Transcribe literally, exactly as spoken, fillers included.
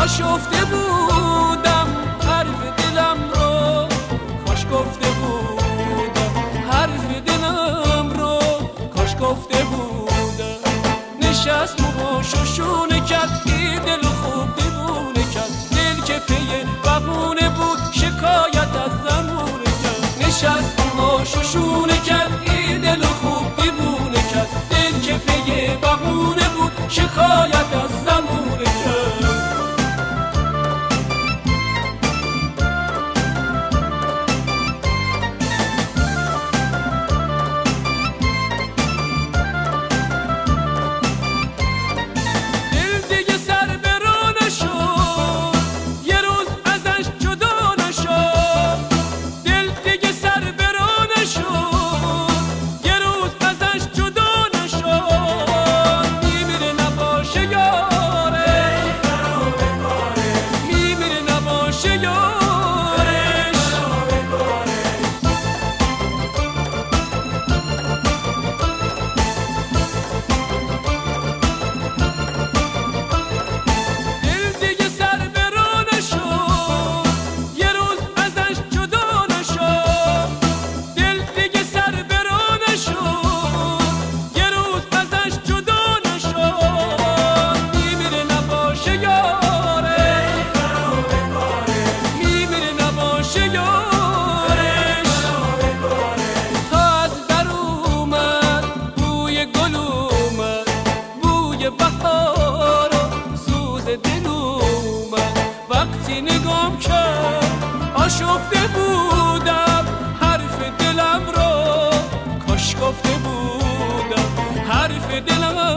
آشفته بودم حرف دلم رو، کاش گفته بودم حرف دلم رو، کاش گفته بودم. نشست موهاشو شونه کرد، این دل خوب دیوونه کرد، دل که پی بهونه بود شکایت از زمونه کرد. نشست موهاشو شونه کرد، این دل خوب دیوونه کرد، دل که پی بهونه بود شکایت از زمونه کرد. بهار و سوز دل اومد، وقتی نگام کرد آشفته بودم حرف دلم رو، کاش گفته بودم حرف دلم